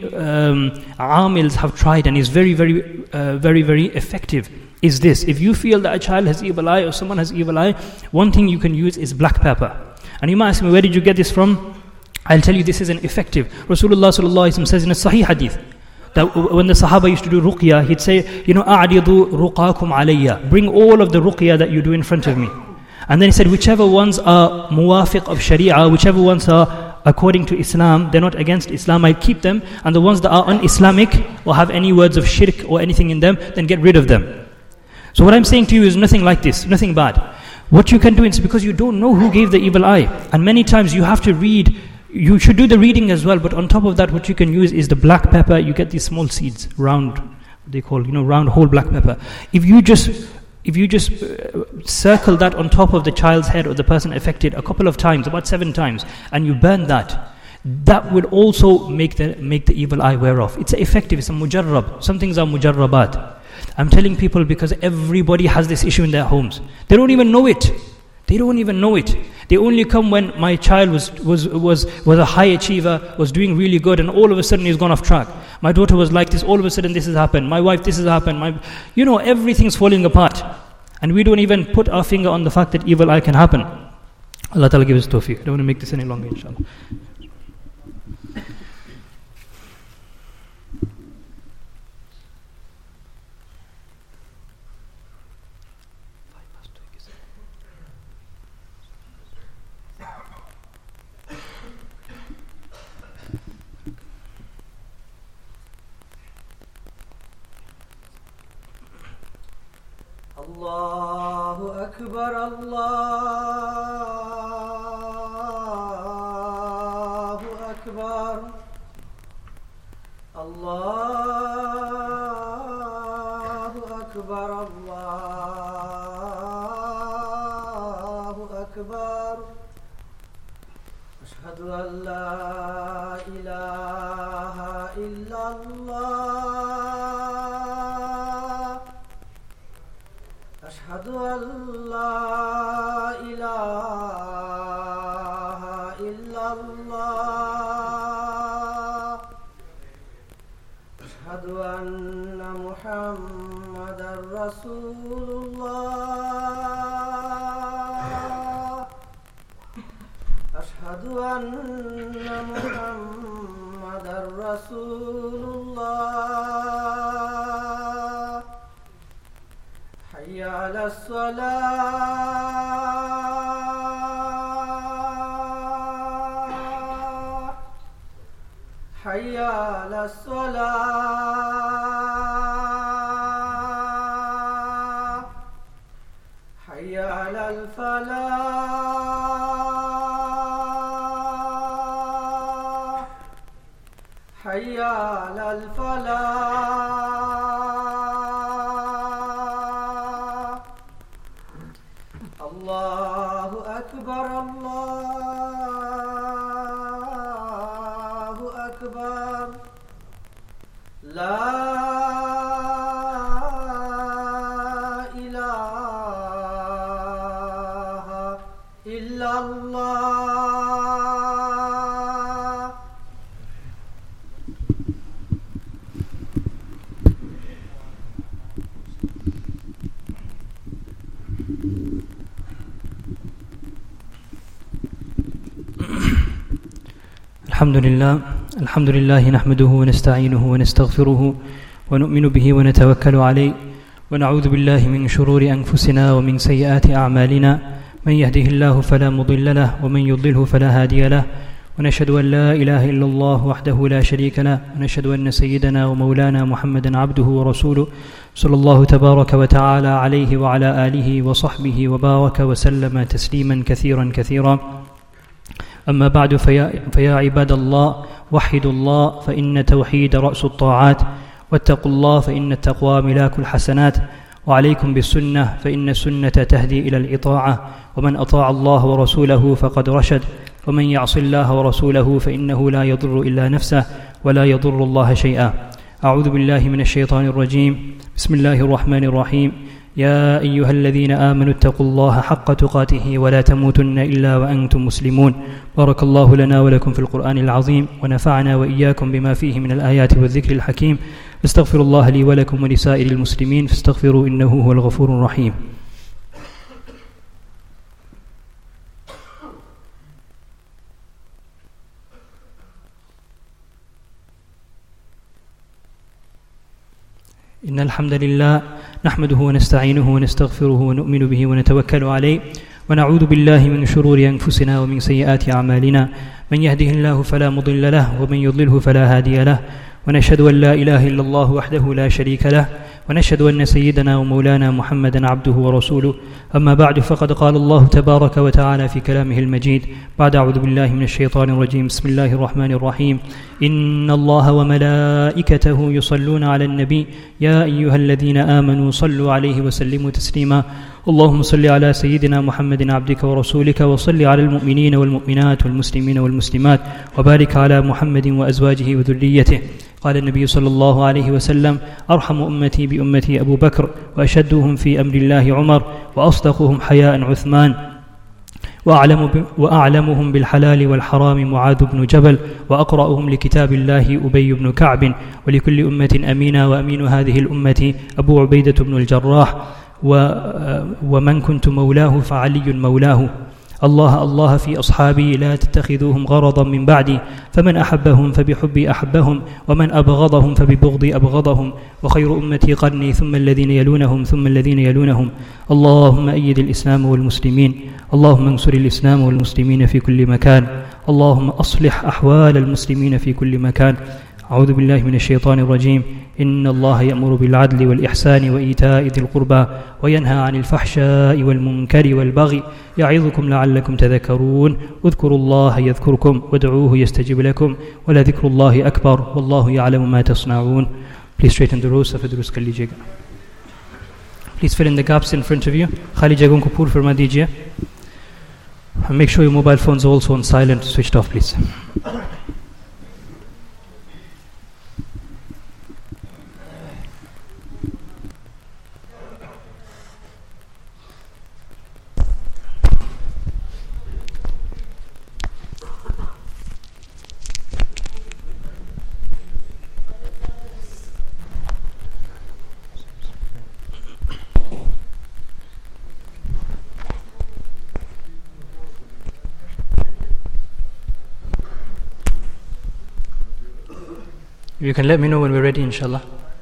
amils have tried and is very, very effective is this. If you feel that a child has evil eye or someone has evil eye, one thing you can use is black pepper. And you might ask me, where did you get this from? I'll tell you, this is an effective. Rasulullah sallallahu alaihi wasallam says in a sahih hadith that when the Sahaba used to do ruqya, he'd say, "A'didu ruqakum alayya." Bring all of the ruqya that you do in front of me. And then he said, whichever ones are muwafiq of Sharia, whichever ones are according to Islam, they're not against Islam, I keep them. And the ones that are un-Islamic or have any words of shirk or anything in them, then get rid of them. So what I'm saying to you is nothing like this, nothing bad. What you can do is, because you don't know who gave the evil eye, and many times you have to read, you should do the reading as well, but on top of that, what you can use is the black pepper. You get these small seeds, round, they call, round whole black pepper. If you just circle that on top of the child's head or the person affected a couple of times, about 7 times, and you burn that, that will also make the evil eye wear off. It's effective, it's a mujarrab. Some things are mujarrabat. I'm telling people because everybody has this issue in their homes. They don't even know it. They don't even know it. They only come when my child was a high achiever, was doing really good, and all of a sudden he's gone off track. My daughter was like this, all of a sudden this has happened. My wife, this has happened. Everything's falling apart. And we don't even put our finger on the fact that evil eye can happen. Allah Ta'ala give us tawfiq. I don't want to make this any longer, inshallah. Allahu Akbar, Allahu Akbar, Allahu Akbar, Allahu Akbar. Ashhadu an la ilaha illallah. Ashhadu an la ilaha illallah. Ashhadu anna Muhammadar Rasulullah. Ashhadu anna Muhammadar Rasulullah. Hayya ala salah. Hayya ala salah. Hayya ala al-falah. Hayya ala al-falah. Allahu Akbar, Allahu Akbar. La ilaha illallah. الحمد لله نحمده ونستعينه ونستغفره ونؤمن به ونتوكل عليه ونعوذ بالله من شرور أنفسنا ومن سيئات أعمالنا من يهده الله فلا مضل له ومن يضلله فلا هادي له ونشهد أن لا إله إلا الله وحده لا شريك له، ونشهد أن سيدنا ومولانا محمدا عبده ورسوله صلى الله تبارك وتعالى عليه وعلى آله وصحبه وبارك وسلم تسليما كثيرا كثيرا. أما بعد، فيا عباد الله، وحدوا الله فإن توحيد رأس الطاعات، واتقوا الله فإن التقوى ملاك الحسنات، وعليكم بالسنة فإن السنة تهدي إلى الإطاعة، ومن أطاع الله ورسوله فقد رشد، ومن يعص الله ورسوله فإنه لا يضر إلا نفسه ولا يضر الله شيئا. أعوذ بالله من الشيطان الرجيم. بسم الله الرحمن الرحيم. يا أيها الذين آمنوا اتقوا الله حق تقاته ولا تموتن إلا وأنتم مسلمون. بارك الله لنا ولكم في القرآن العظيم، ونفعنا وإياكم بما فيه من الآيات والذكر الحكيم. استغفر الله لي ولكم ولسائر المسلمين فاستغفروا إنه هو الغفور الرحيم. إن الحمد لله نحمده ونستعينه ونستغفره ونؤمن به ونتوكل عليه، ونعوذ بالله من شرور أنفسنا ومن سيئات أعمالنا. من يهده الله فلا مضل له، ومن يضلله فلا هادي له، ونشهد أن لا إله إلا الله وحده لا شريك له، ونشهد أن سيدنا ومولانا محمدا عبده ورسوله. أما بعد، فقد قال الله تبارك وتعالى في كلامه المجيد بعد أعوذ بالله من الشيطان الرجيم. بسم الله الرحمن الرحيم. إن الله وملائكته يصلون على النبي يا أيها الذين آمنوا صلوا عليه وسلموا تسليما. اللهم صل على سيدنا محمد عبدك ورسولك، وصل على المؤمنين والمؤمنات والمسلمين والمسلمات، وبارك على محمد وأزواجه وذريته. قال النبي صلى الله عليه وسلم: أرحم أمتي بأمتي أبو بكر، وأشدهم في أمر الله عمر، وأصدقهم حياء عثمان، وأعلمهم بالحلال والحرام معاذ بن جبل، وأقرأهم لكتاب الله أبي بن كعب. ولكل أمة أمينا، وأمين هذه الأمة أبو عبيدة بن الجراح، ومن كنت مولاه فعلي مولاه. الله الله في أصحابي لا تتخذوهم غرضا من بعدي، فمن أحبهم فبحبي أحبهم، ومن أبغضهم فببغضي أبغضهم، وخير أمتي قرني ثم الذين يلونهم ثم الذين يلونهم. اللهم أيد الإسلام والمسلمين، اللهم انصر الإسلام والمسلمين في كل مكان، اللهم أصلح أحوال المسلمين في كل مكان. أعوذ بالله من الشيطان الرجيم. إن الله يأمر بالعدل والإحسان وإيتاء ذي القربى، وينهى عن الفحشاء والمنكر والبغي، يعظكم لعلكم تذكرون. اذكروا الله يذكركم، وادعوه يستجب لكم، ولذكر الله أكبر، والله يعلم ما تصنعون. Please straighten the rows. Please fill in the gaps in front of you. खाली जगहों को पूर्ण फरमा दीजिए. Make sure your mobile phones are also on silent, switched off, please. You can let me know when we're ready, inshallah.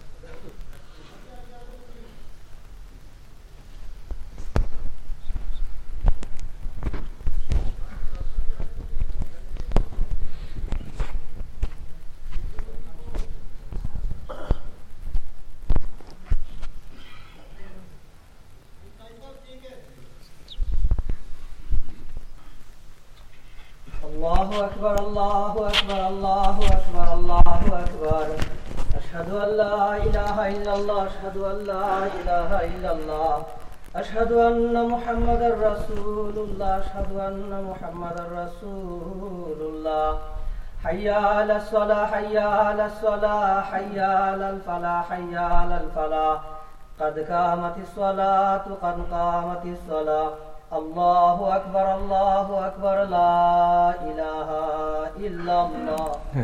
الله أكبر الله أكبر الله أكبر الله أكبر. أشهد أن لا إله إلا الله أشهد أن لا إله إلا الله أشهد أن محمد رسول الله أشهد أن محمد رسول الله. حي على الصلاة حي على الصلاة حي على الفلاح حي على الفلاح. قد قامت الصلاة قد قامت الصلاة. الله أكبر الله أكبر لا إله إلا الله.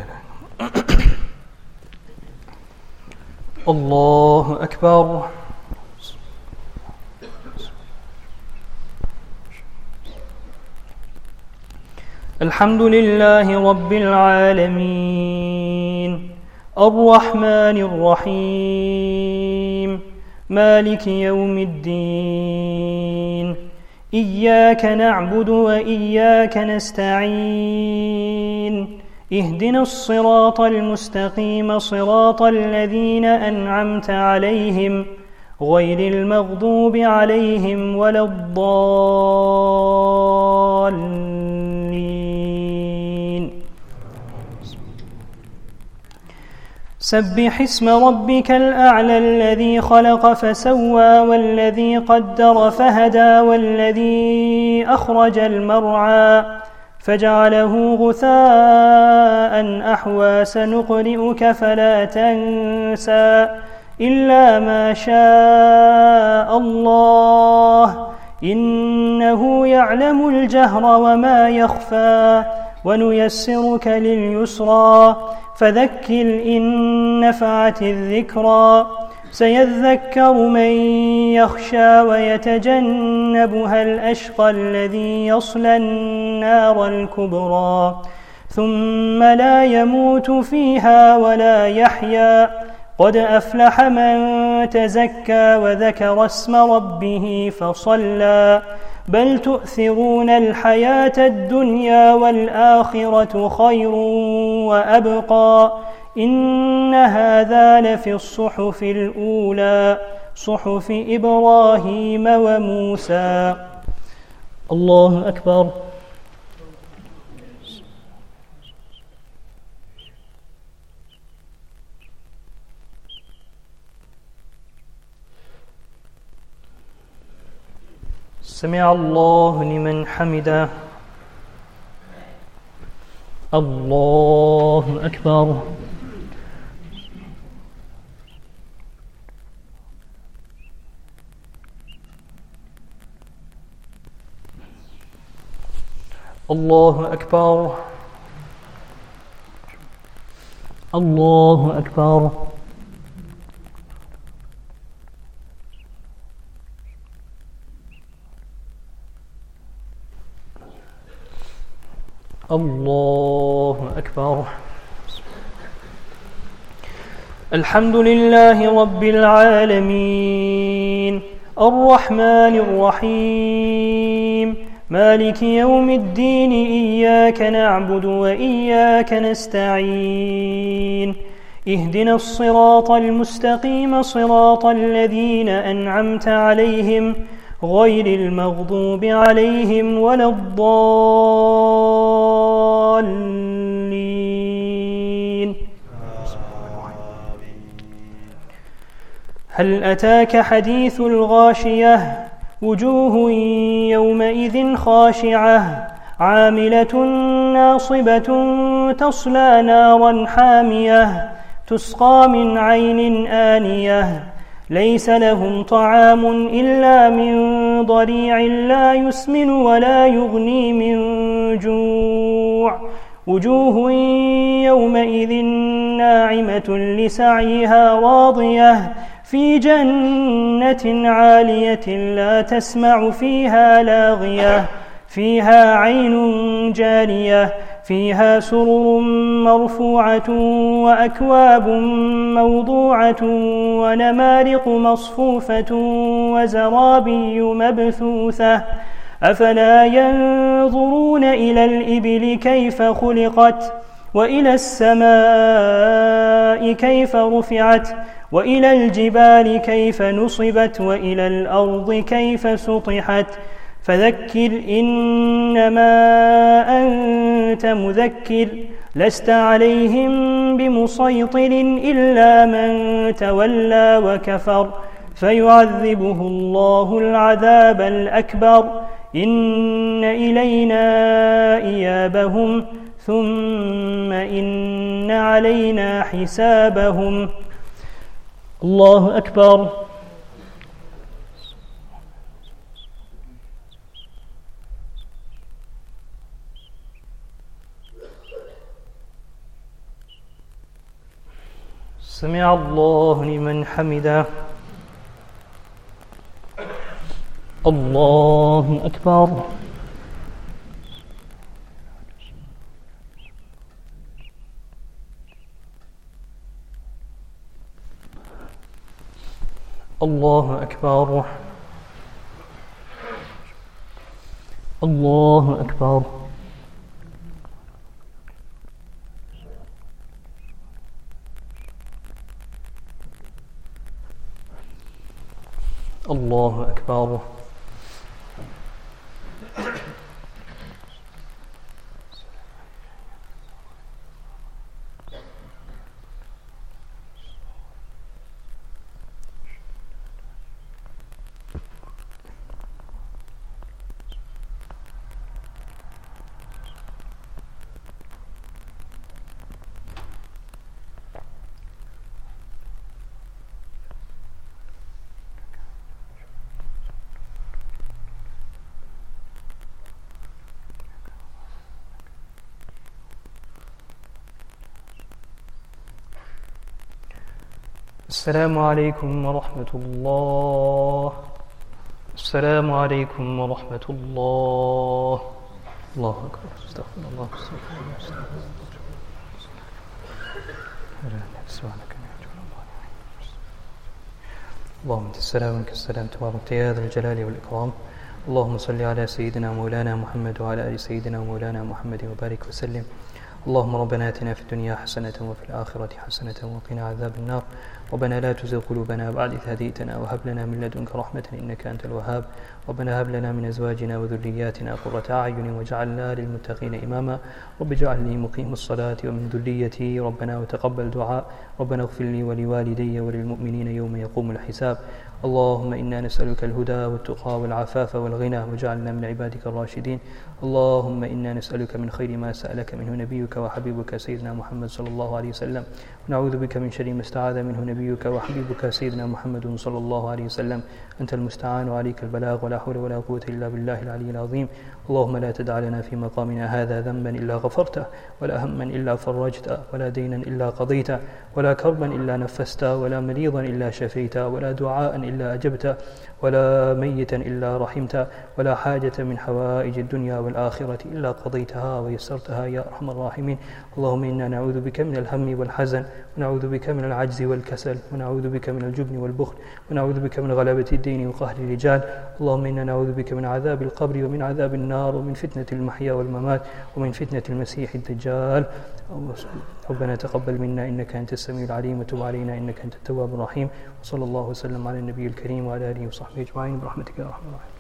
الله أكبر. الحمد لله رب العالمين الرحمن الرحيم مالك يوم الدين إياك نعبد وإياك نستعين اهدنا الصراط المستقيم صراط الذين أنعمت عليهم غير المغضوب عليهم ولا الضالين. سبح اسم ربك الأعلى الذي خلق فسوى والذي قدر فهدى والذي أخرج المرعى فجعله غثاء أحوى سنقرئك فلا تنسى إلا ما شاء الله إنه يعلم الجهر وما يخفى ونيسرك لليسرى فذكر إن نفعت الذكرى سيذكر من يخشى ويتجنبها الأشقى الذي يصلى النار الكبرى ثم لا يموت فيها ولا يحيا قد أفلح من تزكى وذكر اسم ربه فصلى بل تؤثرون الحياة الدنيا والآخرة خير وأبقى إن هذا لفي الصحف الأولى صحف إبراهيم وموسى. الله أكبر. سمع الله لمن حمده. الله أكبر. الله أكبر. الله أكبر. الله أكبر. الحمد لله رب العالمين الرحمن الرحيم مالك يوم الدين إياك نعبد وإياك نستعين اهدنا الصراط المستقيم صراط الذين أنعمت عليهم غير المغضوب عليهم ولا الضالين. هل أتاك حديث الغاشية وجوه يومئذ خاشعة عاملة ناصبة تصلى نارا حامية تسقى من عين آنية ليس لهم طعام إلا من ضريع لا يسمن ولا يغني من جوع وجوه يومئذ ناعمة لسعيها راضية في جنة عالية لا تسمع فيها لاغية فيها عين جارية فيها سرر مرفوعة وأكواب موضوعة ونمارق مصفوفة وزرابي مبثوثة أفلا ينظرون إلى الإبل كيف خلقت وإلى السماء كيف رفعت وإلى الجبال كيف نصبت وإلى الأرض كيف سطحت فذكر إنما أنت مذكر لست عليهم بمسيطر إلا من تولى وكفر فيعذبه الله العذاب الأكبر إن إلينا إيابهم ثم إن علينا حسابهم. الله أكبر. سمع الله لمن حمده. الله أكبر. الله أكبر. الله أكبر. الله أكبر. السلام عليكم ورحمة الله. السلام عليكم ورحمة الله. الله أكبر. استغفر الله. اللهم أنت السلام ومنك السلام تبارك يا ذا الجلال والإكرام. اللهم صل على سيدنا مولانا محمد وعلى آل سيدنا مولانا محمد وبارك وسلم. اللهم ربنا آتنا في الدنيا حسنة وفي الآخرة حسنة وقنا عذاب النار. ربنا لا تزغ قلوبنا بعد إذ هديتنا وهب لنا من لدنك رحمة إنك أنت الوهاب. ربنا هب لنا من أزواجنا وذرياتنا قرة أعين واجعلنا للمتقين إماما. رب اجعلني مقيم الصلاة ومن ذريتي ربنا وتقبل دعاء. ربنا اغفر لي ولوالدي وللمؤمنين يوم يقوم الحساب. اللهم إنا نسألك الهدى والتقى والعفاف والغنى واجعلنا من عبادك الراشدين. اللهم إنا نسألك من خير ما سألك منه نبيك وحبيبك سيدنا محمد صلى الله عليه وسلم، ونعوذ بك من شر ما استعاذ منه نبيك وحبيبك سيدنا محمد صلى الله عليه وسلم. أنت المستعان وعليك البلاغ ولا حول ولا قوة إلا بالله العلي العظيم. اللهم لا تدع لنا في مقامنا هذا ذنبا إلا غفرته، ولا هما إلا فرجته، ولا دينا إلا قضيته، ولا كربا إلا نفسته، ولا مريضا إلا شفيته، ولا دعاء إلا أجبته، ولا ميتا إلا رحمته، ولا حاجة من حوائج الدنيا والآخرة إلا قضيتها ويسرتها يا أرحم الراحمين. اللهم إنا نعوذ بك من الهم والحزن، ونعوذ بك من العجز والكسل، ونعوذ بك من الجبن والبخل، ونعوذ بك من غلبة الدين وقهر الرجال. اللهم إنا نعوذ بك من عذاب القبر ومن عذاب النار ومن فتنة المحيا والممات ومن فتنة المسيح الدجال. ربنا تقبل منا إنك أنت السميع العليم، وتب علينا إنك أنت التواب الرحيم. وصلى الله وسلم على النبي الكريم وعلى آله وصحبه أجمعين برحمتك يا أرحم الراحمين.